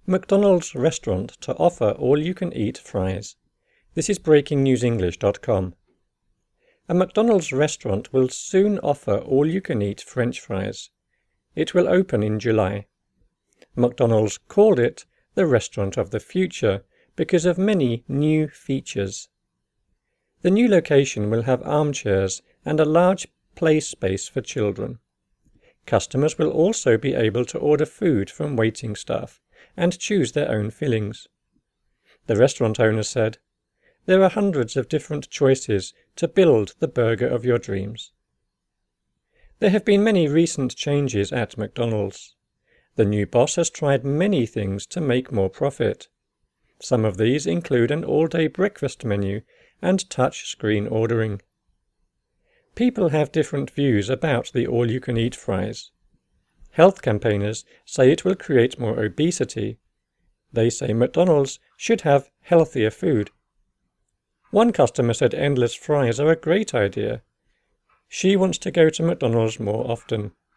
McDonald's restaurant to offer all-you-can-eat fries. This is breakingnewsenglish.com. A McDonald's restaurant will soon offer all-you-can-eat French fries. It will open in July. McDonald's called it the restaurant of the future because of many new features. The new location will have armchairs and a large play space for children. Customers will also be able to order food from waiting staff and choose their own fillings. The restaurant owner said, "There are hundreds of different choices to build the burger of your dreams." There have been many recent changes at McDonald's. The new boss has tried many things to make more profit. Some of these include an all-day breakfast menu and touch-screen ordering. People have different views about the all-you-can-eat fries. Health campaigners say it will create more obesity. They say McDonald's should have healthier food. One customer said endless fries are a great idea. She wants to go to McDonald's more often.